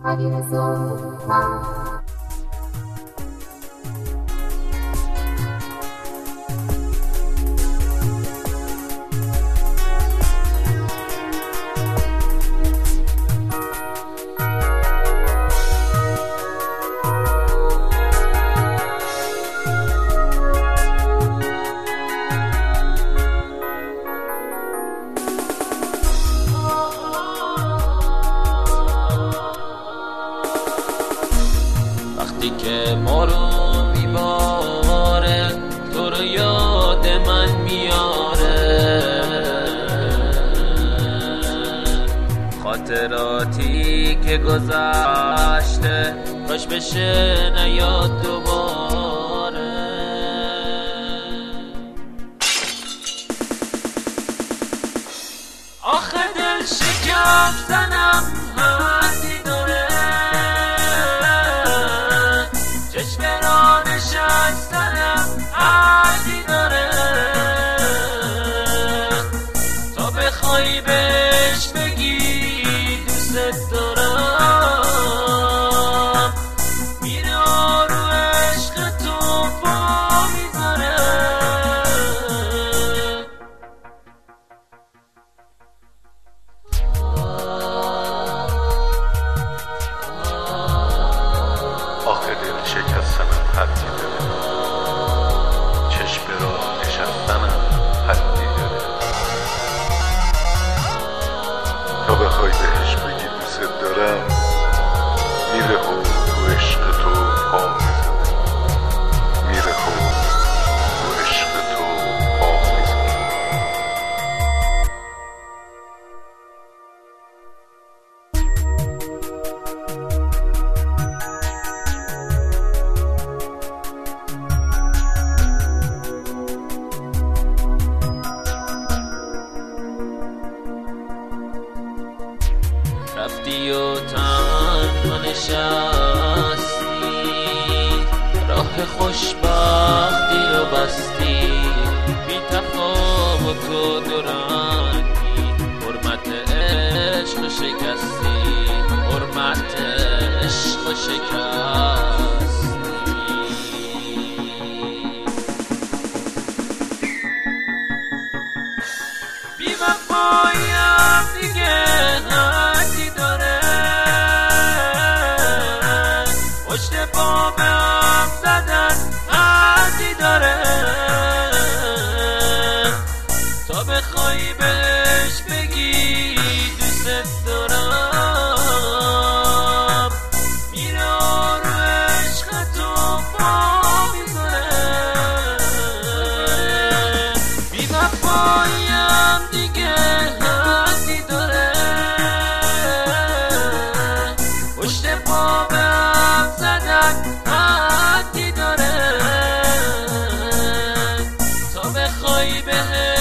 وقتی که ما رو میباره تو رو یاد من میاره، خاطراتی که گذشته کاش بشه نیاد دوباره. آخه دل شکستنم حدی داره، چشم را نشستنم حدی داره، تا بخوای بهش بگی دوست دارم، میره رو عشق تو پا میذاره. آخه دل شکستنم حدی داره، چشم را نشستنم حدی داره، تا بخوای بهش بگی دوست دارم، میره رو عشق تو پا میزنه، میره رو عشق تو پا میزنه. رفتی و تنها نشستی، راه خوشبختی رو بستی، بی تفاوت و دورنگی، حرمت عشق شکستی، حرمت عشق شکستی. بی وفاییم دیگه حدی داره، پشت پا به هم زدن حدی داره، تا بخوای بهش بگی دوست دارم، میره رو عشق تو پا میذاره. بی وفاییم دیگه حدی داره، پشت پا به هم زدن حدی داره، تا بخوای بهش